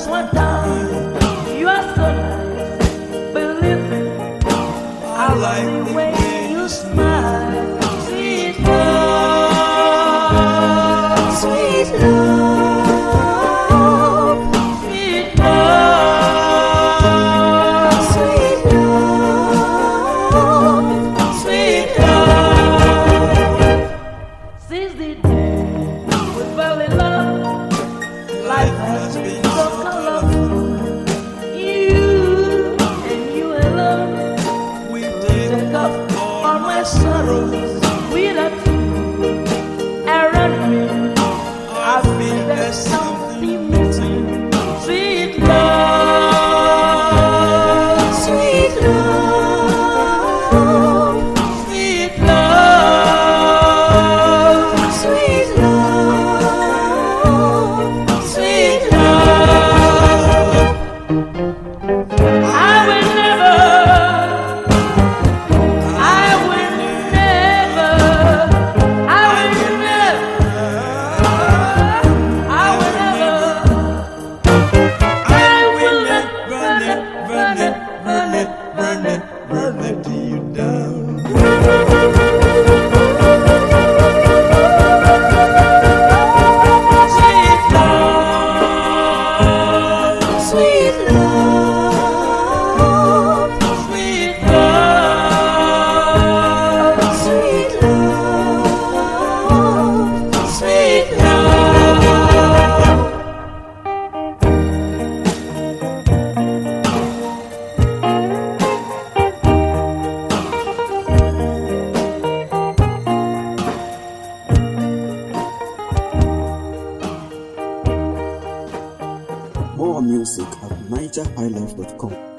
one time. You are so nice, believe me. I like the way you smile. Sweet love, sweet love, sweet love, sweet love, sweet love. Since the day we fell in love, life has been so colorful. You and you alone, we take off all my sorrows. Without you around me, I feel there's something missing. Sweet love, sweet love, sweet love, sweet love, sweet love. I will never, I will never, I will never, I will never, run it till you down. sweet love, sweet love, sweet love, sweet love, sweet love. More music at NigerHighlife.com.